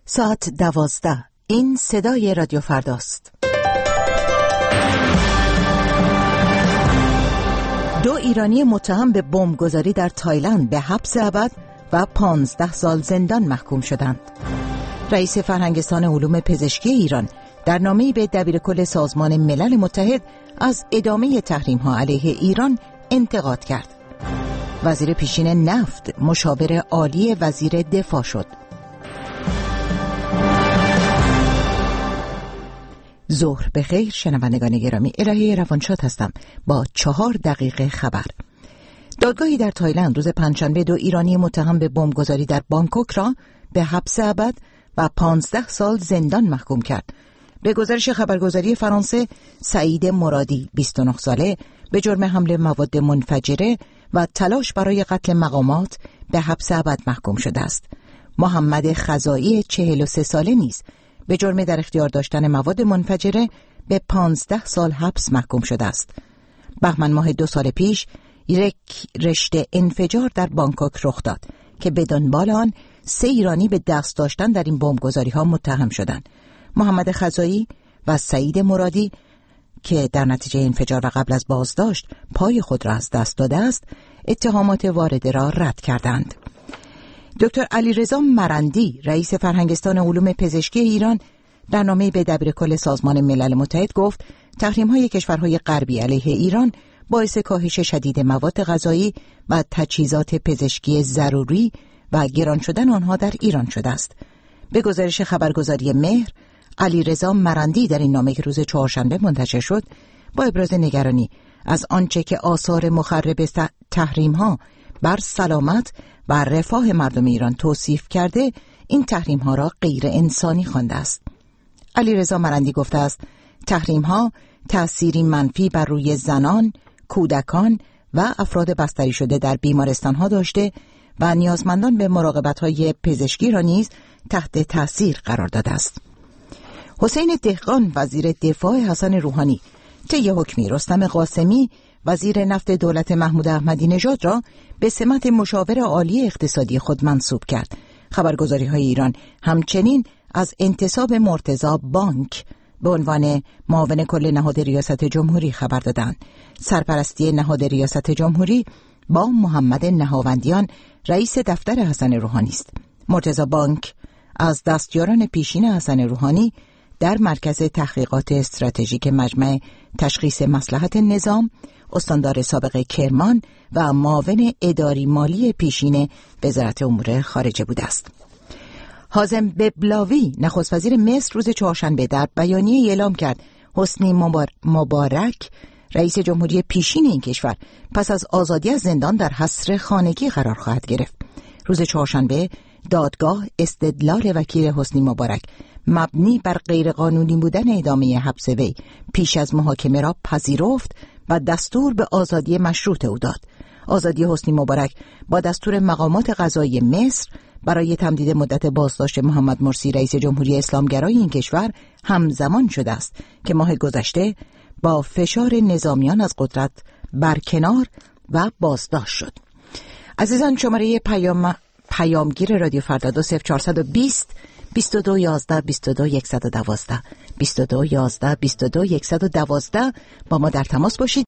ساعت 12. این صدای رادیو فرداست. 2 ایرانی متهم به بمبگذاری در تایلند به حبس ابد و 15 سال زندان محکوم شدند. رئیس فرهنگستان علوم پزشکی ایران در نامه‌ای به دبیرکل سازمان ملل متحد از ادامه تحریم‌ها علیه ایران انتقاد کرد. وزیر پیشین نفت مشاور عالی وزیر دفاع شد. ظهر بخیر شنوندگان گرامی، الهه روانشاد هستم با 4 دقیقه خبر. دادگاهی در تایلند روز پنجشنبه 2 ایرانی متهم به بمبگذاری در بانکوک را به حبس ابد و 15 سال زندان محکوم کرد. به گزارش خبرگزاری فرانسه، سعید مرادی 29 ساله به جرم حمل مواد منفجره و تلاش برای قتل مقامات به حبس ابد محکوم شده است. محمد خزائی 43 ساله نیز به جرم در اختیار داشتن مواد منفجره به 15 سال حبس محکوم شده است. بهمن ماه 2 سال پیش یک رشته انفجار در بانکوک رخ داد که به دنبال آن 3 ایرانی به دست داشتن در این بمبگذاری‌ها متهم شدند. محمد خزائی و سعید مرادی که در نتیجه انفجار و قبل از بازداشت پای خود را از دست داده است، اتهامات وارده را رد کردند. دکتر علیرضا مرندی رئیس فرهنگستان علوم پزشکی ایران در نامه‌ای به دبیرکل سازمان ملل متحد گفت تحریم‌های کشورهای غربی علیه ایران باعث کاهش شدید مواد غذایی و تجهیزات پزشکی ضروری و گران شدن آنها در ایران شده است. به گزارش خبرگزاری مهر، علیرضا مرندی در این نامه که روز چهارشنبه منتشر شد با ابراز نگرانی از آنچه که آثار مخرب تحریم‌ها بر سلامت و رفاه مردم ایران توصیف کرده، این تحریم‌ها را غیر انسانی خوانده است. علیرضا مرندی گفته است تحریم‌ها تأثیری منفی بر روی زنان، کودکان و افراد بستری شده در بیمارستان‌ها داشته و نیازمندان به مراقبت‌های پزشکی را نیز تحت تأثیر قرار داده است. حسین دهقان وزیر دفاع حسن روحانی طی حکمی رستم قاسمی وزیر نفت دولت محمود احمدی نژاد را به سمت مشاور عالی اقتصادی خود منصوب کرد. خبرگزاری‌های ایران همچنین از انتصاب مرتضی بانک به عنوان معاون کل نهاد ریاست جمهوری خبر دادند. سرپرستی نهاد ریاست جمهوری با محمد نهاوندیان رئیس دفتر حسن روحانی است. مرتضی بانک از دستیاران پیشین حسن روحانی در مرکز تحقیقات استراتژیک مجمع تشخیص مصلحت نظام، استاندار سابق کرمان و معاون اداری مالی پیشین وزارت امور خارجه بوده است. حازم ببلاوی نخست وزیر مصر روز چهارشنبه در بیانیه اعلام کرد حسنی مبارک رئیس جمهوری پیشین این کشور پس از آزادی از زندان در حصر خانگی قرار خواهد گرفت. روز چهارشنبه دادگاه استدلال وکیل حسنی مبارک مبنی بر غیرقانونی بودن ادامه حبس وی پیش از محاکمه را پذیرفت و دستور به آزادی مشروط او داد. آزادی حسنی مبارک با دستور مقامات قضایی مصر برای تمدید مدت بازداشت محمد مرسی رئیس جمهوری اسلامگرای این کشور همزمان شده است که ماه گذشته با فشار نظامیان از قدرت برکنار و بازداشت شد. عزیزان، شماره پیامگیر رادیو فردا 0420 22 11 22 112 22 11 22 112 با ما در تماس باشید